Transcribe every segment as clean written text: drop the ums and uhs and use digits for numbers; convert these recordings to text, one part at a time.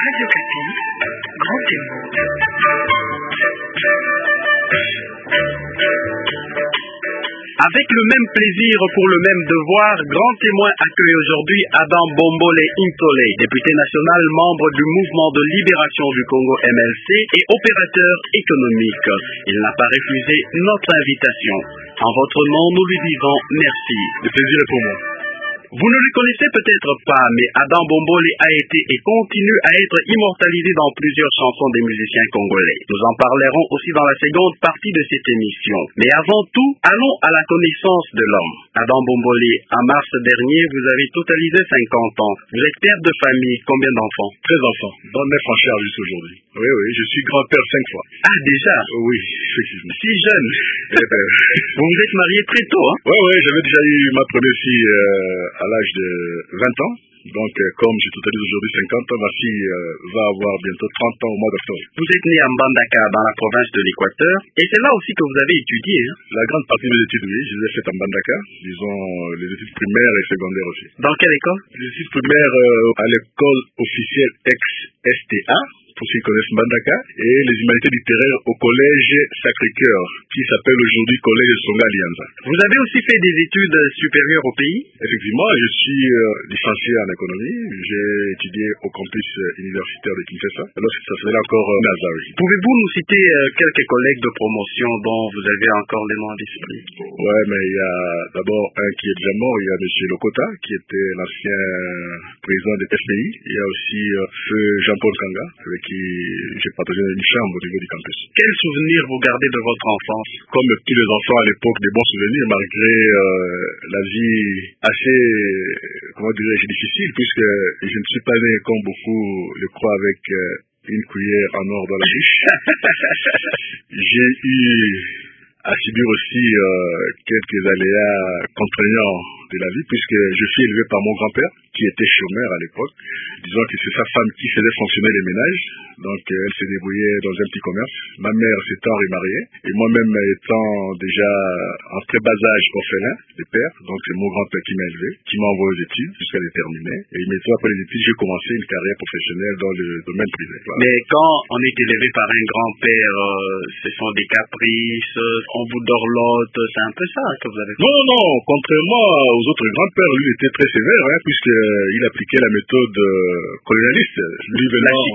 Radio Kapi, grand témoin. Avec le même plaisir pour le même devoir, Grand Témoin accueille aujourd'hui Adam Bombole Intole, député national, membre du mouvement de libération du Congo MLC et opérateur économique. Il n'a pas refusé notre invitation. En votre nom, nous lui disons merci. Le plaisir est pour moi. Vous ne le connaissez peut-être pas, mais Adam Bombole a été et continue à être immortalisé dans plusieurs chansons des musiciens congolais. Nous en parlerons aussi dans la seconde partie de cette émission. Mais avant tout, allons à la connaissance de l'homme. Adam Bombole, en mars dernier, vous avez totalisé 50 ans. Vous êtes père de famille, combien d'enfants? 13 enfants, dont 9 en charge jusqu'à aujourd'hui. Oui, je suis grand-père 5 fois. Ah, déjà? Oui, effectivement. Si jeune. Vous vous êtes marié très tôt, hein? Oui, j'avais déjà eu ma première fille à l'âge de 20 ans. Donc, comme je totalise aujourd'hui 50 ans, ma fille va avoir bientôt 30 ans au mois d'octobre. Vous êtes né à Mbandaka, dans la province de l'Équateur, et c'est là aussi que vous avez étudié, hein? La grande partie de mes études, oui, je les ai faites à Mbandaka, disons les études primaires et secondaires aussi. Dans quelle école? Les études primaires à l'école officielle ex-STA, pour ceux qui connaissent Mbandaka, et les humanités littéraires au collège Sacré-Cœur, qui s'appelle aujourd'hui collège Songa Alianza. Vous avez aussi fait des études supérieures au pays? Effectivement, je suis licencié en économie. J'ai étudié au campus universitaire de Kinshasa, alors que ça faisait encore Nazari. Pouvez-vous nous citer quelques collègues de promotion dont vous avez encore les noms à l'esprit? Ouais, mais il y a d'abord un qui est déjà mort, il y a M. Lokota, qui était l'ancien président de FPI. Il y a aussi feu Jean-Paul Kanga, avec qui j'ai partagé une chambre au niveau du campus. Quels souvenirs vous gardez de votre enfance? Comme tous les enfants à l'époque, des bons souvenirs, malgré la vie assez, difficile, puisque je ne suis pas né, comme beaucoup le croient, avec une cuillère en or dans la bouche. J'ai eu à subir aussi quelques aléas contraignants de la vie, puisque je suis élevé par mon grand-père, qui était chômeur à l'époque. Disons que c'est sa femme qui faisait fonctionner les ménages, donc elle se débrouillait dans un petit commerce. Ma mère s'étant remariée, et moi-même étant déjà en très bas âge orphelin de père, donc c'est mon grand-père qui m'a élevé, qui m'a envoyé aux études jusqu'à les terminer. Et immédiatement après les études, j'ai commencé une carrière professionnelle dans le domaine privé. Voilà. Mais quand on est élevé par un grand-père, ce sont des caprices, on vous dorlote, c'est un peu ça que vous avez fait? Non, contrairement aux autres grands-pères, lui était très sévère, puisqu'il appliquait la méthode colonialiste. Lui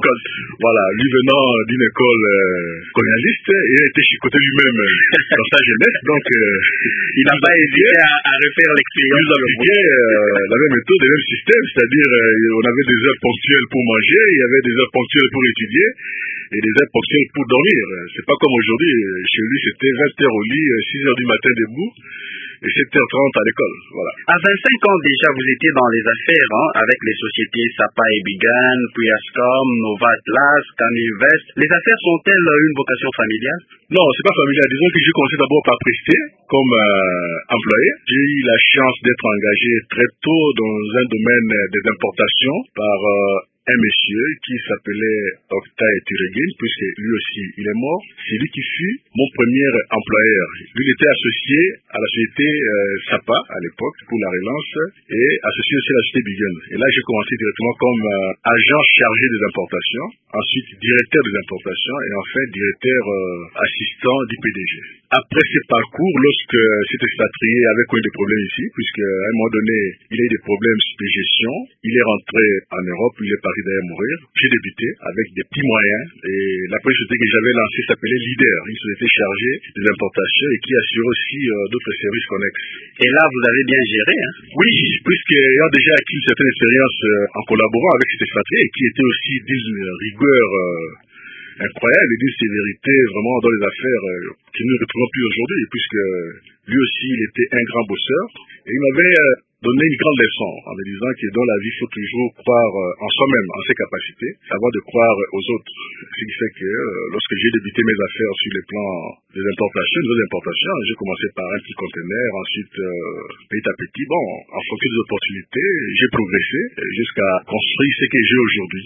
venant d'une école colonialiste, et il a été chicoté lui-même dans sa jeunesse, donc il n'a pas hésité à refaire l'expérience. Il appliquait la même méthode, le même système, c'est-à-dire on avait des heures ponctuelles pour manger, il y avait des heures ponctuelles pour étudier, et des heures ponctuelles pour dormir. C'est pas comme aujourd'hui, chez lui c'était 20 heures au lit, 6 heures du matin debout, et 7h30 à l'école, voilà. À 25 ans déjà, vous étiez dans les affaires, avec les sociétés Sapa et Bigan, puis Ascom, Nova Atlas, Caninvest. Les affaires sont-elles une vocation familiale? Non, c'est pas familial. Disons que j'ai commencé d'abord par prester comme employé. J'ai eu la chance d'être engagé très tôt dans un domaine des importations par un monsieur qui s'appelait Octa Turegin, puisque lui aussi il est mort. C'est lui qui fut mon premier employeur. Lui il était associé à la société Sapa à l'époque pour la relance, et associé aussi à la société Bigan. Et là j'ai commencé directement comme agent chargé des importations, ensuite directeur des importations, et enfin directeur assistant du PDG. Après ce parcours, lorsque cet expatrié avait connu des problèmes ici, puisque à un moment donné, il a eu des problèmes de gestion, il est rentré en Europe, il est parti d'ailleurs mourir. J'ai débuté avec des petits moyens, et la première société que j'avais lancée s'appelait Leader, une société chargée des importations et qui assure aussi d'autres services connexes. Et là, vous avez bien géré, hein? Oui, puisqu'ayant déjà acquis une certaine expérience en collaborant avec cet expatrié, qui était aussi d'une rigueur incroyable et d'une sévérité vraiment dans les affaires que nous ne retrouvons plus aujourd'hui, puisque lui aussi il était un grand bosseur, et il m'avait donné une grande leçon en me disant que dans la vie il faut toujours croire en soi-même, en ses capacités, avant de croire aux autres. Ce qui fait que lorsque j'ai débuté mes affaires sur les plans des importations, des importations, j'ai commencé par un petit conteneur, ensuite petit à petit, en fonction des opportunités, j'ai progressé jusqu'à construire ce que j'ai aujourd'hui.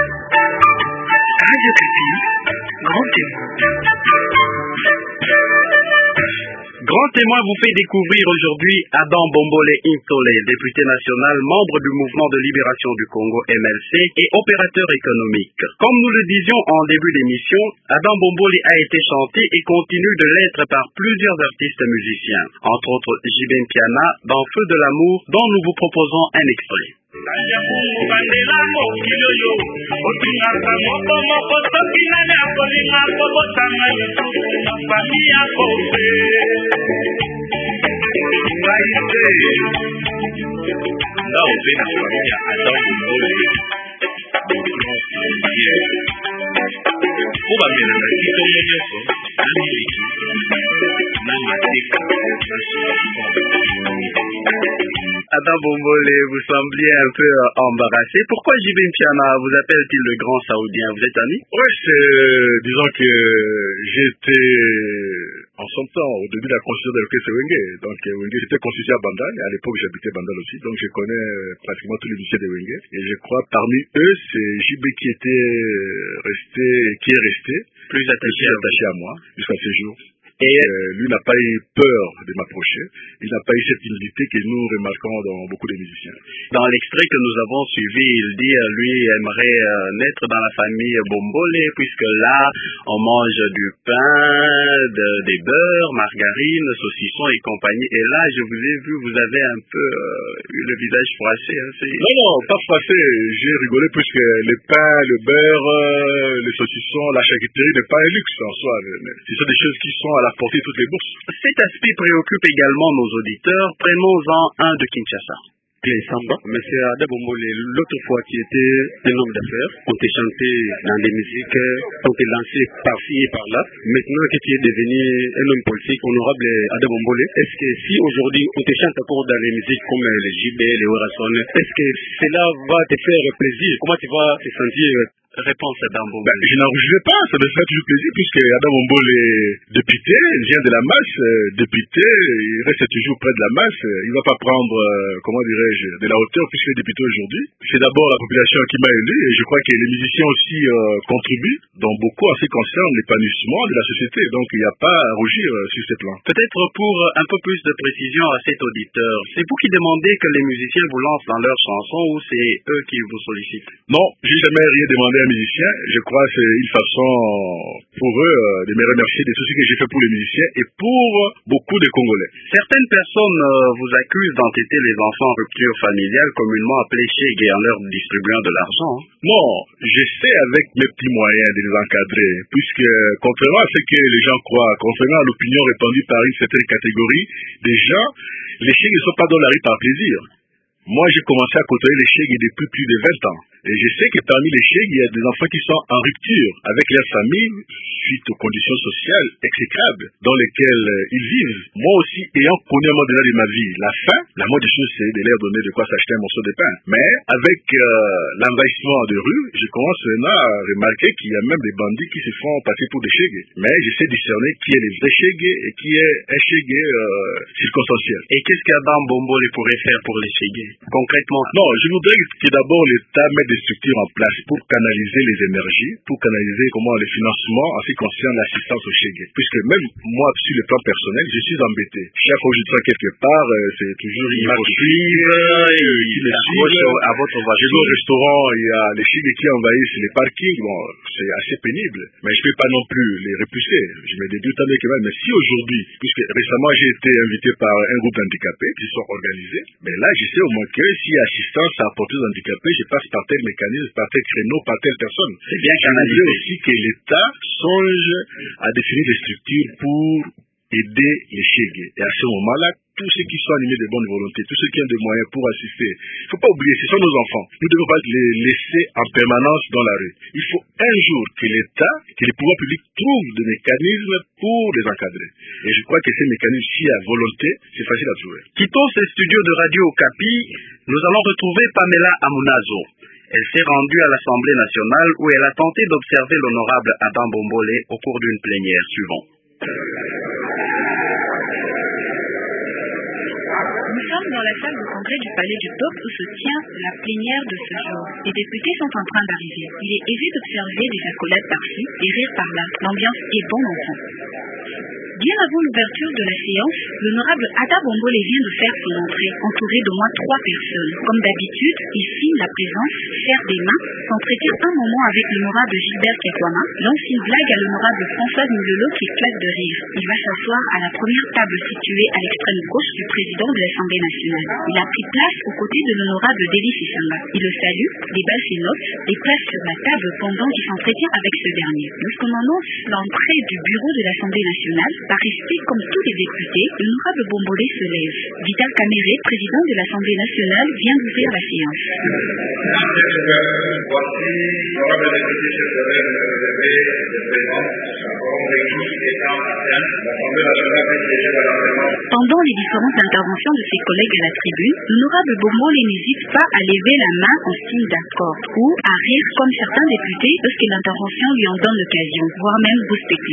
Radio Kapi, grand témoin. Grand témoin vous fait découvrir aujourd'hui Adam Bombole Intole, député national, membre du mouvement de libération du Congo MLC et opérateur économique. Comme nous le disions en début d'émission, Adam Bombole a été chanté et continue de l'être par plusieurs artistes musiciens, entre autres Jibin Piana dans Feu de l'amour, dont nous vous proposons un extrait. Adam Bombole, vous sembliez un peu embarrassé. Pourquoi Jibin Piana vous appelle-t-il le grand saoudien? Vous êtes ami? Oui, disons que j'étais en son temps, au début de la construction de l'orchestre Wenge. Donc Wenge était constitué à Bandal, et à l'époque j'habitais Bandal aussi, donc je connais pratiquement tous les musiciens de Wenge. Et je crois parmi eux, c'est JB qui est resté Plus attaché à moi jusqu'à ce jour. Et lui n'a pas eu peur de m'approcher. Il n'a pas eu cette timidité que nous remarquons dans beaucoup de musiciens. Dans l'extrait que nous avons suivi, il dit lui aimerait naître dans la famille Bombole, puisque là, on mange du pain, des beurres, margarine, saucisson et compagnie. Et là, je vous ai vu, vous avez un peu eu le visage froissé. Hein, non, pas froissé. J'ai rigolé puisque le pain, le beurre, les saucissons, la charcuterie n'est pas un luxe en soi. Ce sont des choses qui sont à la portée de toutes les bourses. Cet aspect préoccupe également nos auditeurs. Prenons-en un de Kinshasa. Samba, monsieur Adam Bombole, l'autre fois tu étais un homme d'affaires, on t'a chanté dans les musiques, on t'a lancé par-ci et par-là. Maintenant que tu es devenu un homme politique, honorable Adam Bombole, est-ce que si aujourd'hui on te chante encore dans les musiques comme les JB, les Horason, est-ce que cela va te faire plaisir? Comment tu vas te sentir? Réponse Adam Bombole. Je n'en rougirai pas, ça me ferait toujours plaisir puisque Adam Bombole est député, il vient de la masse, député, il reste toujours près de la masse, il ne va pas prendre, comment dirais-je, de la hauteur puisqu'il est député aujourd'hui. C'est d'abord la population qui m'a élu et je crois que les musiciens aussi contribuent dans beaucoup en ce qui concerne l'épanouissement de la société, donc il n'y a pas à rougir sur ce plan. Peut-être pour un peu plus de précision à cet auditeur, c'est vous qui demandez que les musiciens vous lancent dans leurs chansons ou c'est eux qui vous sollicitent? Non, j'ai jamais rien demandé à un musicien. Je crois que c'est une façon pour eux de me remercier de tout ce que j'ai fait pour les musiciens et pour beaucoup de Congolais. Certaines personnes vous accusent d'entêter les enfants en rupture familiale, communément appelés chèques, en leur distribuant de l'argent. Non, j'essaie avec mes petits moyens de les encadrer, puisque contrairement à ce que les gens croient, contrairement à l'opinion répandue par une certaine catégorie des gens, les chèques ne sont pas dans la rue par plaisir. Moi, j'ai commencé à côtoyer les chèques depuis plus de 20 ans. Et je sais que parmi les chèques, il y a des enfants qui sont en rupture avec leur famille suite aux conditions sociales exécrables dans lesquelles ils vivent. Moi aussi, ayant connu un moment donné de ma vie la faim, la moindre des choses, c'est de leur donner de quoi s'acheter un morceau de pain. Mais avec l'envahissement de rue, je commence maintenant à remarquer qu'il y a même des bandits qui se font passer pour des chèques. Mais j'essaie de discerner qui est les vrais chèques et qui est un chèque circonstanciel. Et qu'est-ce qu'Adam Bombole pourrait faire pour les chèques concrètement? Non, je voudrais que d'abord l'État mette des structures en place pour canaliser les énergies, pour canaliser les financements en ce qui concerne l'assistance aux chèques. Puisque même moi, sur le plan personnel, je suis embêté. Chaque fois que je suis quelque part, c'est toujours il faut suivre, à votre voiture. Je vais au restaurant, il y a les chèques qui envahissent les parkings. Bon, c'est assez pénible. Mais je ne peux pas non plus les repousser. Je me débute avec eux. Mais si aujourd'hui, puisque récemment j'ai été invité par un groupe d'handicapés qui sont organisés, mais là, je sais au moins que si assistance à apporter aux handicapés, je passe par tel mécanisme, par tel créneau, par telle personne. C'est bien canalisé aussi que l'État songe à définir des structures pour aider les chèques. Et à ce moment-là, tous ceux qui sont animés de bonne volonté, tous ceux qui ont des moyens pour assister, il ne faut pas oublier, ce sont nos enfants. Nous ne devons pas les laisser en permanence dans la rue. Il faut un jour que l'État, que les pouvoirs publics trouvent des mécanismes pour les encadrer. Et je crois que ces mécanismes, si à volonté, c'est facile à trouver. Quittons ces studios de Radio Okapi, nous allons retrouver Pamela Amunazo. Elle s'est rendue à l'Assemblée nationale où elle a tenté d'observer l'honorable Adam Bombole au cours d'une plénière suivante. Nous sommes dans la salle de congrès du Palais du Peuple où se tient la plénière de ce jour. Les députés sont en train d'arriver. Il est aisé d'observer des accolades par-ci, des rires par-là. L'ambiance est bon enfant. Bien avant l'ouverture de la séance, l'honorable Ada Bombole vient de faire son entrée, entouré d'au moins 3 personnes. Comme d'habitude, il signe la présence, serre des mains, s'entretient un moment avec l'honorable Gilbert Kekwama, lance une blague à l'honorable Françoise Milolo qui éclate de rire. Il va s'asseoir à la première table située à l'extrême gauche du président de l'Assemblée nationale. Il a pris place aux côtés de l'honorable Deli Sissamba. Il le salue, déballe ses notes et place sur la table pendant qu'il s'entretient avec ce dernier. Lorsqu'on annonce l'entrée du bureau de l'Assemblée nationale, par respect comme tous les députés, l'honorable Bombole se lève. Vital Kamere, président de l'Assemblée nationale, vient d'ouvrir la séance. Pendant les différentes interventions de ses collègues à la tribune, l'honorable Bombole n'hésite pas à lever la main en signe d'accord ou à rire comme certains députés lorsque l'intervention lui en donne l'occasion, voire même bousculer.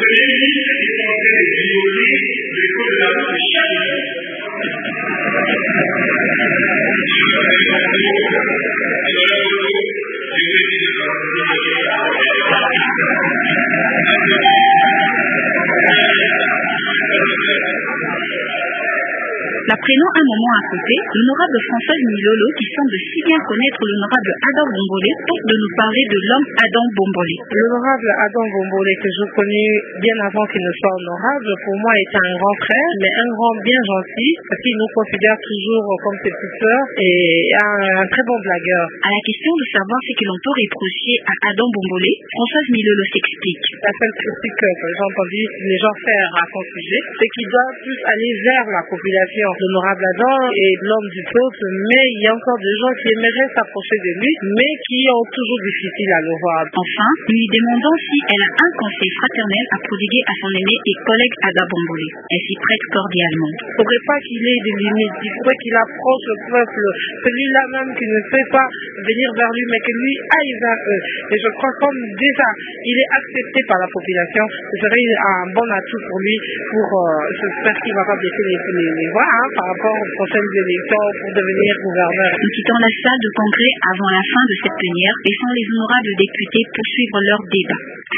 La prenant un moment à côté, l'honorable Françoise Milolo, qui semble si bien connaître l'honorable Adam Bombole, tente de nous parler de l'homme Adam Bombole. L'honorable Adam Bombole, que je connais bien avant qu'il ne soit honorable, pour moi est un grand frère, mais un grand bien gentil, parce qu'il nous considère toujours comme ses petites sœurs et un très bon blagueur. À la question de savoir ce que l'on peut reprocher à Adam Bombole, Françoise Milolo s'explique. La seule critique que j'ai entendu les gens faire à son sujet, c'est qu'il doit plus aller vers la population. L'honorable Adam est l'homme du peuple, mais il y a encore des gens qui aimeraient s'approcher de lui, mais qui ont toujours difficile à le voir. Enfin, lui demandons si elle a un conseil fraternel à prodiguer à son aîné et collègue Ada Bombole. Elle s'y prête cordialement. Il ne faudrait pas qu'il ait des limites, il faudrait qu'il approche le peuple, celui-là même qui ne sait pas venir vers lui, mais que lui aille vers eux. Et je crois comme déjà il est accepté par la population, ce serait un bon atout pour lui, pour j'espère qu'il ne va pas baisser les voix par rapport aux prochaines élections pour devenir gouverneur. Nous quittons la salle de congrès avant la fin de cette plénière, laissant les honorables députés poursuivre leur débat.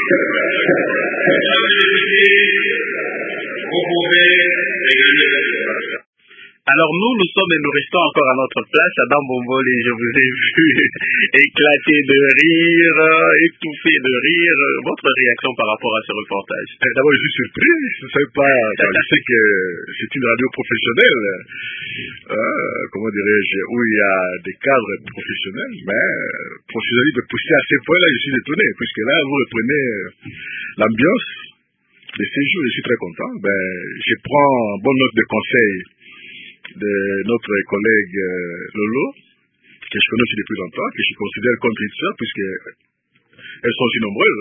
Vous pouvez réguler la situation. Alors nous sommes et nous restons encore à notre place. Adam Bombole, je vous ai vu éclater de rire, étouffer de rire. Votre réaction par rapport à ce reportage? D'abord, je suis surpris. Je ne savais pas. Je sais que c'est une radio professionnelle, comment dirais-je, où il y a des cadres professionnels, mais professionnels de pousser à ces points-là, je suis étonné, puisque là, vous reprenez l'ambiance de ces jours. Je suis très content. Je prends bonne note de conseil de notre collègue Lolo, que je connais aussi depuis longtemps, que je considère comme une sœur, puisque elles sont aussi nombreuses,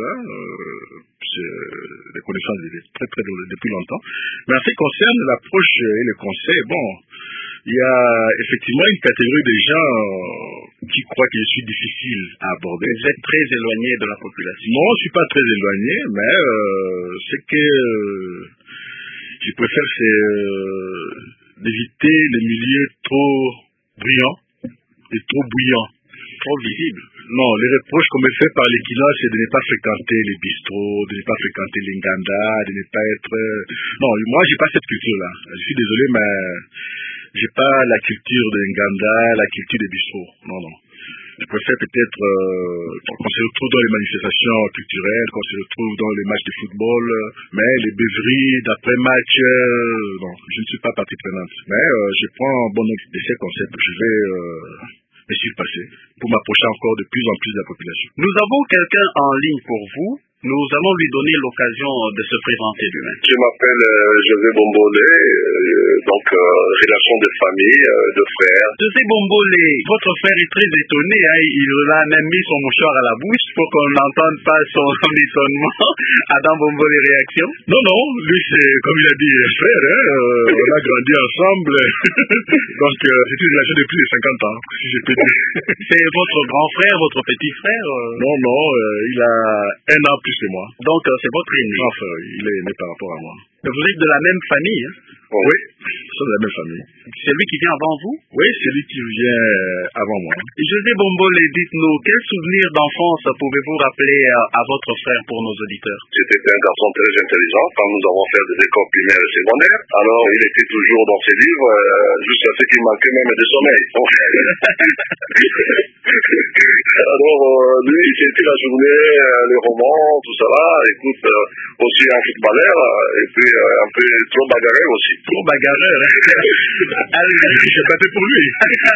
des connaissances depuis longtemps. Mais en ce qui concerne l'approche et le conseil, il y a effectivement une catégorie de gens qui croient que je suis difficile à aborder. Vous êtes très éloigné de la population. Non, je ne suis pas très éloigné, mais ce que je préfère, c'est d'éviter les milieux trop brillants et trop bouillants. Trop visibles. Non, les reproches qu'on me fait par l'équinoxe, c'est de ne pas fréquenter les bistrots, de ne pas fréquenter l'inganda, de ne pas être... Non, moi, j'ai pas cette culture-là. Je suis désolé, mais j'ai pas la culture de l'inganda, la culture des bistrots. Non, non. Je préfère peut-être qu'on se retrouve dans les manifestations culturelles, qu'on se retrouve dans les matchs de football, mais les beuveries d'après-match, non, je ne suis pas partie prenante. Mais je prends bon note de ces concepts. Je vais me surpasser pour m'approcher encore de plus en plus de la population. Nous avons quelqu'un en ligne pour vous. Nous allons lui donner l'occasion de se présenter lui-même. Je m'appelle José Bombole, relation de famille, de frère. José Bombole, votre frère est très étonné, il a même mis son mouchoir à la bouche pour qu'on n'entende pas son étonnement. Adam Bombole, réaction? Non, lui c'est, comme il a dit, frère, on a grandi ensemble, donc c'est une relation de plus de 50 ans, si je peux dire. C'est votre grand frère, votre petit frère? Non, il a un an plus que moi. Donc c'est votre aîné. Enfin, il est aîné par rapport à moi. Vous êtes de la même famille, hein? Oui, nous sommes de la même famille. C'est lui qui vient avant vous? Oui, c'est lui qui vient avant moi. José Bombole, dites-nous, quels souvenirs d'enfance pouvez-vous rappeler à votre frère pour nos auditeurs? C'était un garçon très intelligent quand nous avons fait des écoles primaires et secondaires. Alors, il était toujours dans ses livres, jusqu'à ce qu'il manquait même de sommeil. Alors, lui, c'était la journée, les romans, tout ça là. Écoute, aussi un footballeur, et puis un peu trop bagarreur aussi. Trop bagarreur, Je battais pour lui.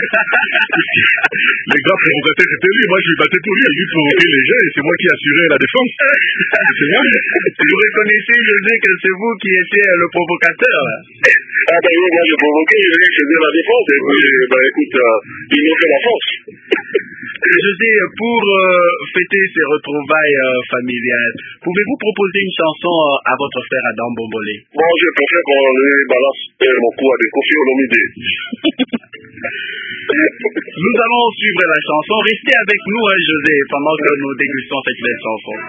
Les gars provocateurs, c'était lui. Moi, je lui battais pour lui. Lui provoquait les gens et c'est moi qui assurais la défense. C'est moi. Vous reconnaissez, José, que c'est vous qui étiez le provocateur? Ah ben oui, moi je provoquais, lui il faisait la défense, et puis, écoute, il nous fait la force. José, pour fêter ces retrouvailles familiales, pouvez-vous proposer une chanson à votre frère Adam Bombole? Bon, je préfère qu'on lui balance mon coup à des Kofi Olomide. Nous allons suivre la chanson. Restez avec nous, hein, José, pendant que nous dégustons cette belle chanson.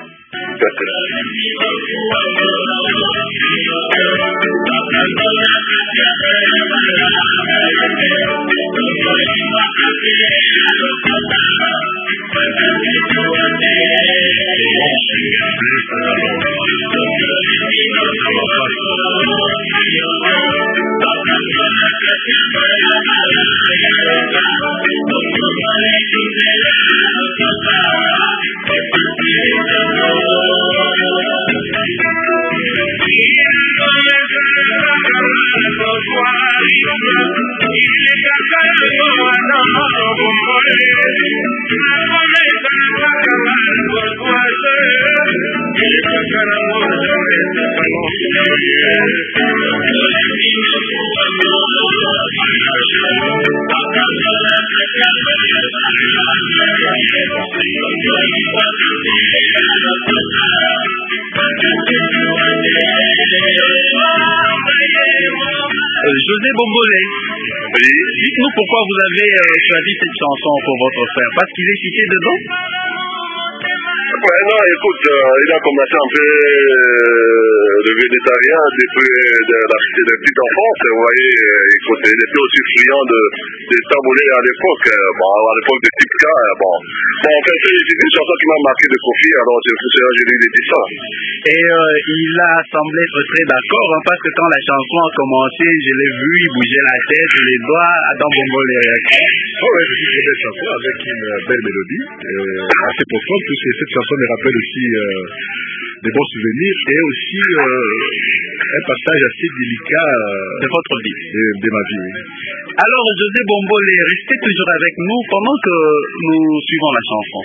José Bombole, Oui. dites-nous pourquoi vous avez choisi cette chanson pour votre frère. Parce qu'il est cité dedans? Ouais, non, écoute, il a commencé un peu le végétarien depuis la petite enfance. Vous voyez, écoute, il était aussi friand de taboulé à l'époque. Bon, à l'époque de Tipka. Bon, en fait, c'est une chanson qui m'a marqué de Kofi, alors c'est pour cela que je lui ai dit ça. Et il a semblé être très d'accord, hein, parce que quand la chanson a commencé, je l'ai vu, il bougeait la tête, les doigts, Adam Bombole. Oui, c'est une très belle chanson avec une belle mélodie, assez profonde, puisque cette chanson me rappelle aussi des bons souvenirs et aussi un passage assez délicat de votre vie. De ma vie. Oui. Alors, José Bombole, restez toujours avec nous pendant que nous suivons la chanson.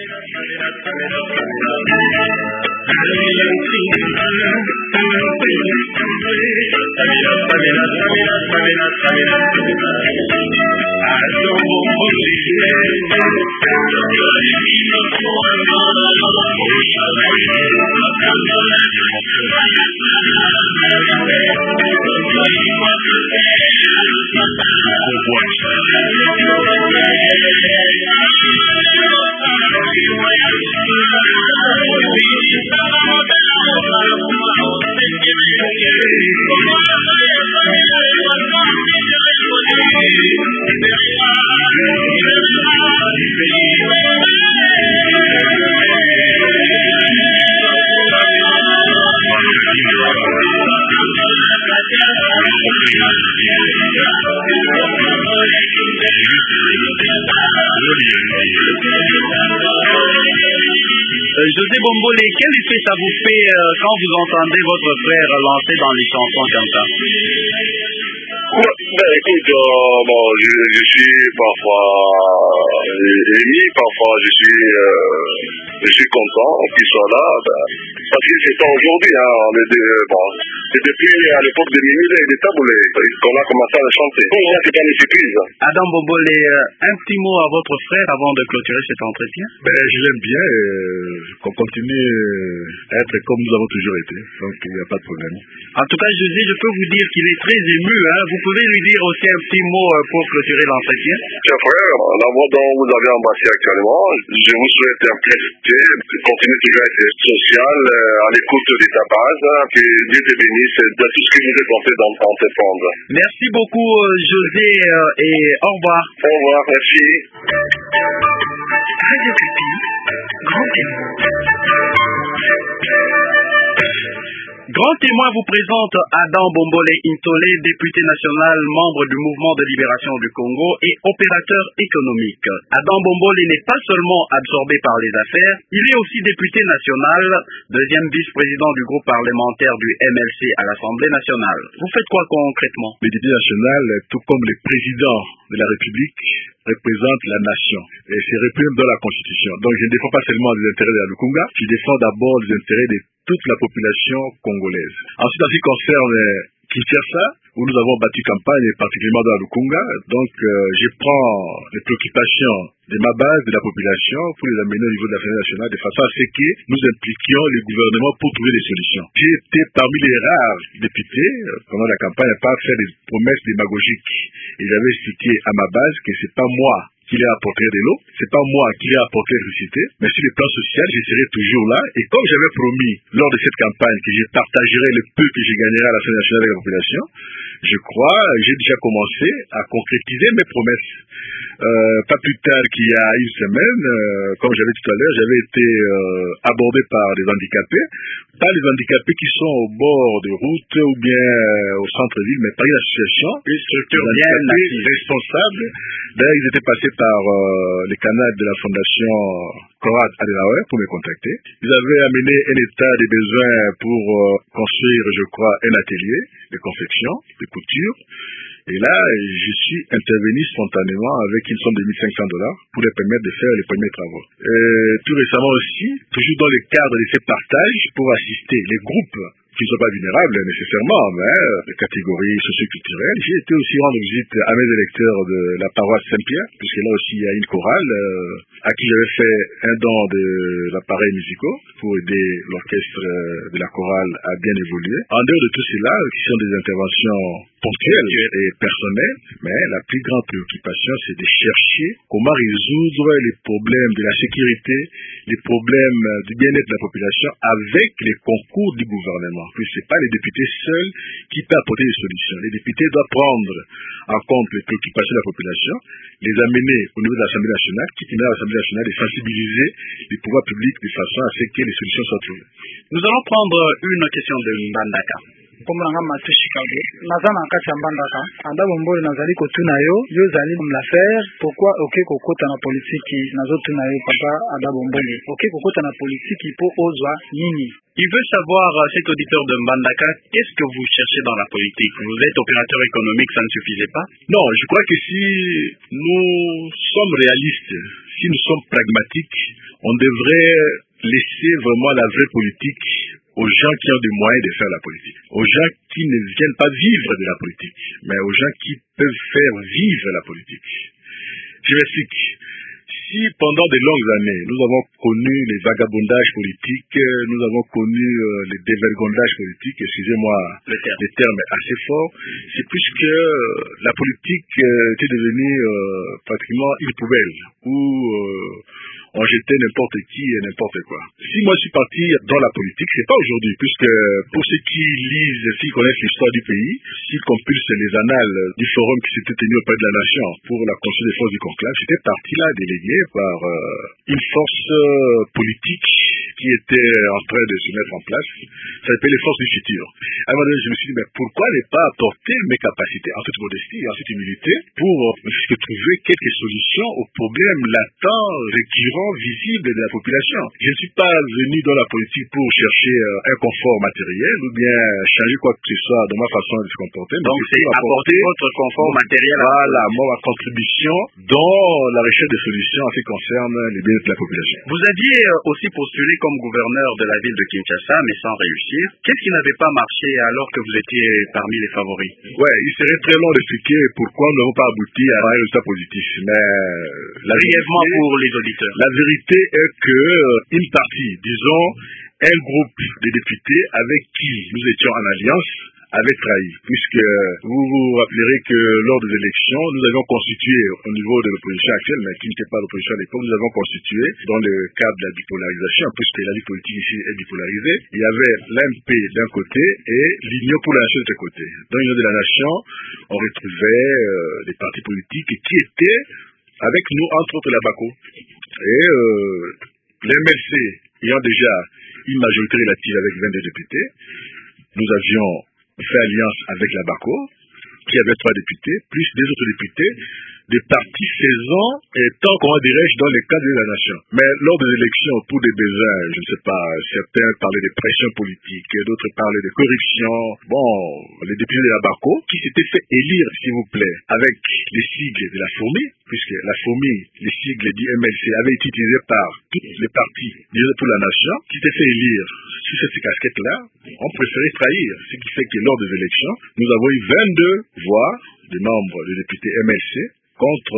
José Bombole, quel effet ça vous fait quand vous entendez votre frère lancer dans les chansons comme ça? Ben écoute, bon, je suis parfois ému, parfois je suis content qu'il soit là, parce que c'est pas aujourd'hui, hein, c'est depuis à l'époque de Minule et de Taboulé qu'on a commencé à le chanter. Pour moi, c'est pas une surprise. Adam Bombole, un petit mot à votre frère avant de clôturer cet entretien? Ben, je l'aime bien, qu'on continue à être comme nous avons toujours été, donc il n'y a pas de problème. En tout cas, José, je peux vous dire qu'il est très ému, hein. Vous pouvez lui dire aussi un petit mot pour clôturer l'entretien? Cher frère, la voix dont vous avez embrassé actuellement, je vous souhaite un rester, continuer toujours à être social, à l'écoute de ta base, que Dieu te bénisse de tout ce que vous êtes en fait d'entreprendre. Merci beaucoup, José, et au revoir. Au revoir, merci. Radio Kapi, grand témoin. Grand témoin vous présente Adam Bombole Intole, député national, membre du Mouvement de libération du Congo et opérateur économique. Adam Bombole n'est pas seulement absorbé par les affaires, il est aussi député national, deuxième vice-président du groupe parlementaire du MLC à l'Assemblée nationale. Vous faites quoi concrètement? Le député national, tout comme le président de la République, représente la nation et c'est repris dans la Constitution. Donc je ne défends pas seulement les intérêts de la Lukunga, je défends d'abord les intérêts de toute la population congolaise. Ensuite, en ce qui concerne Kinshasa, où nous avons battu campagne, particulièrement dans la Lukunga, donc je prends les préoccupations de ma base, de la population, pour les amener au niveau de l'Assemblée nationale, de façon à ce que nous impliquions les gouvernements pour trouver des solutions. J'ai été parmi les rares députés, pendant la campagne, à pas faire des promesses démagogiques. Et j'avais expliqué à ma base que c'est pas moi qui lui a apporté de l'eau, c'est pas moi qui lui a apporté l'électricité, mais sur le plan social, je serai toujours là. Et comme j'avais promis lors de cette campagne que je partagerai le peu que je gagnerai à l'Assemblée nationale avec la population, je crois, j'ai déjà commencé à concrétiser mes promesses. Pas plus tard qu'il y a une semaine, comme j'avais dit tout à l'heure, j'avais été abordé par des handicapés, pas les handicapés qui sont au bord de route ou bien au centre-ville, mais par une association, une structure bien responsable. D'ailleurs, ils étaient passés par les canaux de la fondation Conrad Adenauer pour me contacter. Ils avaient amené un état des besoins pour construire, je crois, un atelier de confection, de couture. Et là, je suis intervenu spontanément avec une somme de $1,500 pour les permettre de faire les premiers travaux. Tout récemment aussi, toujours dans le cadre de ces partages, pour assister les groupes qui ne sont pas vulnérables nécessairement, mais les catégories socioculturelles, j'ai été aussi rendre visite à mes électeurs de la paroisse Saint-Pierre, puisque là aussi il y a une chorale à qui j'avais fait un don de l'appareil musicaux pour aider l'orchestre de la chorale à bien évoluer. En dehors de tout cela, qui sont des interventions ponctuelles et personnelles, mais la plus grande préoccupation, c'est de chercher comment résoudre les problèmes de la sécurité, les problèmes du bien-être de la population avec les concours du gouvernement. Puis c'est pas les députés seuls qui peuvent apporter des solutions. Les députés doivent prendre en compte les préoccupations de la population, les amener au niveau de l'Assemblée nationale, qui permet à l'Assemblée nationale de sensibiliser les pouvoirs publics de façon à ce que les solutions soient trouvées. Nous allons prendre une question de Mbandaka. Komona matushi kage nazana kati ya Mbandaka Ada Bombole nazali kotuna yo zali l'affaire pourquoi OK kokota na politique nazotuna yo papa Ada Bombole OK kokota na politique pour ozwa nini. Il veut savoir, cet auditeur de Mbandaka, qu'est-ce que vous cherchez dans la politique? Vous êtes opérateur économique, ça ne suffisait pas? Non, je crois que si nous sommes réalistes, si nous sommes pragmatiques, on devrait laisser vraiment la vraie politique aux gens qui ont des moyens de faire la politique, aux gens qui ne viennent pas vivre de la politique, mais aux gens qui peuvent faire vivre la politique. Je m'explique. Si pendant de longues années, nous avons connu les vagabondages politiques, nous avons connu les dévergondages politiques, excusez-moi, le terme est assez fort, c'est puisque la politique était devenue pratiquement une poubelle, où on jetait n'importe qui et n'importe quoi. Si moi je suis parti dans la politique, c'est pas aujourd'hui, puisque pour ceux qui lisent, s'ils connaissent l'histoire du pays, s'ils compulsent les annales du forum qui s'était tenu auprès de la nation pour la construction des forces du conclave, j'étais parti là délégué par une force politique qui était en train de se mettre en place. Ça s'appelle les forces du futur. À un moment donné, je me suis dit, mais pourquoi ne pas apporter mes capacités, en toute modestie et en toute humilité, pour trouver quelques solutions aux problèmes latents, récurrents, visibles de la population. Je ne suis pas venu dans la politique pour chercher un confort matériel ou bien changer quoi que ce soit dans ma façon de se comporter. Donc c'est apporter votre confort matériel. Voilà, ma contribution dans la recherche de solutions en ce qui concerne les bien-être de la population. Vous aviez aussi postulé comme gouverneur de la ville de Kinshasa, mais sans réussir. Qu'est-ce qui n'avait pas marché alors que vous étiez parmi les favoris? Ouais, il serait très long d'expliquer pourquoi nous n'avons pas abouti à un résultat positif. Mais brièvement pour les auditeurs. La vérité est que une partie, disons, un groupe de députés avec qui nous étions en alliance, avait trahi, puisque vous vous rappellerez que lors des élections, nous avions constitué au niveau de l'opposition actuelle, mais qui n'était pas l'opposition à l'époque, nous avons constitué dans le cadre de la bipolarisation, puisque la vie politique ici est bipolarisée, il y avait l'AMP d'un côté et l'Union pour la nation de l'autre côté. Dans l'Union de la nation, on retrouvait des partis politiques qui étaient avec nous, entre autres la BACO. Et l'MLC ayant déjà une majorité relative avec 22 députés, nous avions fait alliance avec la BACO, qui avait 3 députés, plus des autres députés, des partis faisant étant, comment dirais-je, dans les cadres de la nation. Mais lors des élections, pour des besoins, je ne sais pas, certains parlaient de pression politique, d'autres parlaient de corruption. Bon, les députés de la BACO, qui s'étaient fait élire, s'il vous plaît, avec les sigles de la fourmi, puisque la fourmi, les sigles du MLC, avaient été utilisés par tous les partis pour la nation, qui s'étaient fait élire sous cette casquette-là, ont préféré trahir. Ce qui fait que lors des élections, nous avons eu 22 voix des membres des députés MLC, contre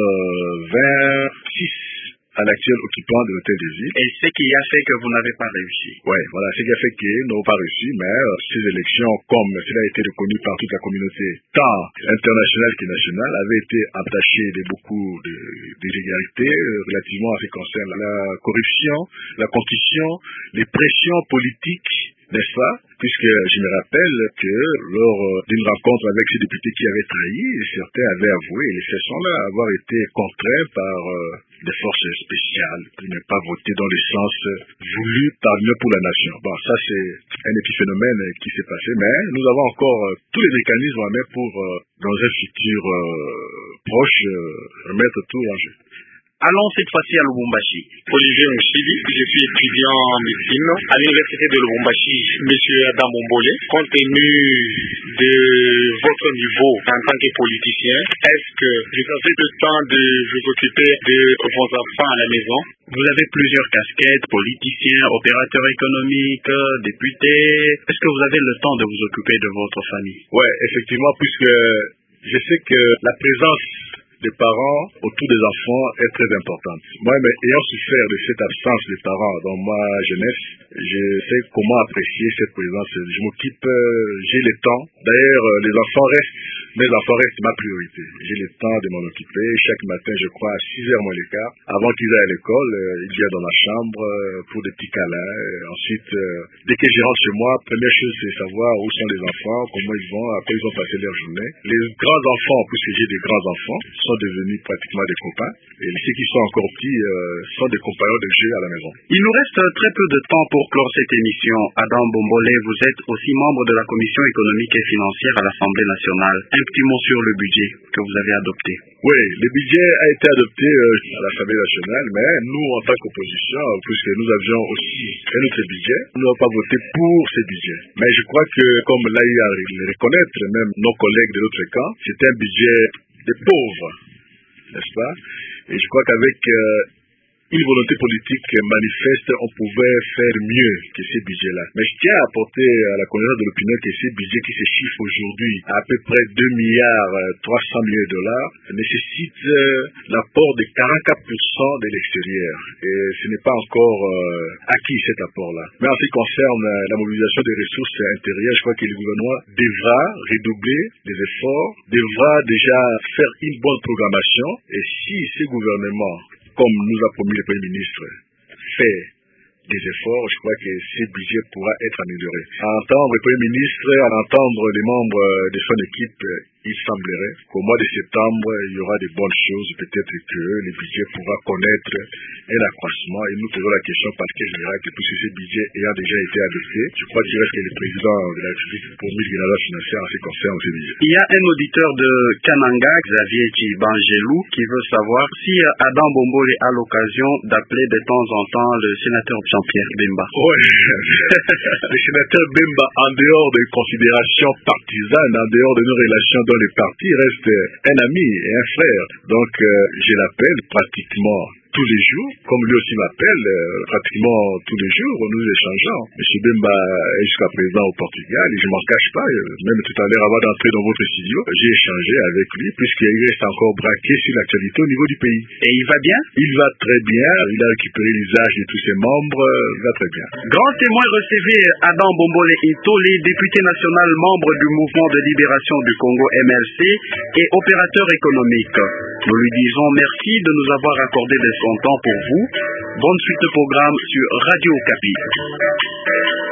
26 à l'actuel occupant de l'hôtel des Îles. Et ce qui a fait que vous n'avez pas réussi. Oui, voilà, ce qui a fait qu'ils n'ont pas réussi, mais ces élections, comme cela a été reconnu par toute la communauté, tant internationale que nationale, avaient été entachées de beaucoup d'illégalités relativement à ce qui concerne la corruption, la constitution, les pressions politiques, n'est-ce pas? Puisque je me rappelle que lors d'une rencontre avec ces députés qui avaient trahi, certains avaient avoué, et les faits sont là, avoir été contraints par des forces spéciales pour ne pas voter dans le sens voulu par l'Union pour la nation. Bon, ça c'est un épiphénomène qui s'est passé, mais nous avons encore tous les mécanismes à mettre pour, dans un futur proche, remettre tout en jeu. Allons cette fois-ci à Lubumbashi. Olivier Mouchili, je suis étudiant en médecine à l'université de Lubumbashi. Monsieur Adam Bombole, compte tenu de votre niveau en tant que politicien, est-ce que vous avez le temps de vous occuper de vos enfants à la maison? Vous avez plusieurs casquettes, politicien, opérateur économique, député. Est-ce que vous avez le temps de vous occuper de votre famille? Ouais, effectivement, puisque je sais que la présence des parents autour des enfants est très importante. Moi, ayant souffert de cette absence des parents dans ma jeunesse, je sais comment apprécier cette présence. Je m'occupe, j'ai le temps. D'ailleurs, mes enfants restent ma priorité. J'ai le temps de m'en occuper. Chaque matin, je crois, à 6h moins le quart, avant qu'ils aillent à l'école, ils viennent dans ma chambre pour des petits câlins. Ensuite, dès que je rentre chez moi, première chose, c'est savoir où sont les enfants, comment ils vont, à quoi ils ont passé leur journée. Les grands enfants, puisque j'ai des grands enfants, sont devenus pratiquement des copains. Et ceux qui sont encore petits sont des compagnons de jeu à la maison. Il nous reste très peu de temps pour clore cette émission. Adam Bombole, vous êtes aussi membre de la Commission économique et financière à l'Assemblée nationale. Un petit mot sur le budget que vous avez adopté. Oui, le budget a été adopté à l'Assemblée nationale, mais nous, en tant qu'opposition, puisque nous avions aussi un autre budget, nous n'avons pas voté pour ce budget. Mais je crois que, comme l'a eu à le reconnaître, même nos collègues de l'autre camp, c'est un budget des pauvres, n'est-ce pas? Et je crois qu'avec une volonté politique manifeste, on pouvait faire mieux que ces budgets-là. Mais je tiens à apporter à la connaissance de l'opinion que ces budgets qui se chiffrent aujourd'hui à peu près 2 milliards 300 millions de dollars nécessitent l'apport de 44% de l'extérieur. Et ce n'est pas encore acquis cet apport-là. Mais en ce qui concerne la mobilisation des ressources intérieures, je crois que le gouvernement devra redoubler les efforts, devra déjà faire une bonne programmation. Et si ce gouvernement, comme nous a promis le Premier ministre, fait des efforts, je crois que ce budget pourra être amélioré. À entendre le Premier ministre, à entendre les membres de son équipe, il semblerait qu'au mois de septembre, il y aura de bonnes choses. Peut-être que le budget pourra connaître un accroissement. Et nous posons la question parce que je dirais que puisque ce budget ayant déjà été adopté, je crois qu'il reste que le président de la République pour le la financière en ce qui concerne ce budget. Il y a un auditeur de Kananga, Xavier Chibangelou, qui veut savoir si Adam Bombole a l'occasion d'appeler de temps en temps le sénateur Jean-Pierre Bemba. Oui, le sénateur Bemba, en dehors des considérations partisanes, en dehors de nos relations dans les partis, reste un ami et un frère. Donc, je l'appelle pratiquement tous les jours, comme lui aussi m'appelle, pratiquement tous les jours, nous échangeons. M. Bemba est jusqu'à présent au Portugal et je m'en cache pas, même tout à l'heure avant d'entrer dans votre studio, j'ai échangé avec lui puisqu'il reste encore braqué sur l'actualité au niveau du pays. Et il va bien? Il va très bien, il a récupéré l'usage de tous ses membres, il va très bien. Grand témoin recevé Adam Bombole Itole, député national membre du mouvement de libération du Congo MLC et opérateur économique. Nous lui disons merci de nous avoir accordé de son temps pour vous. Bonne suite de programme sur Radio Okapi.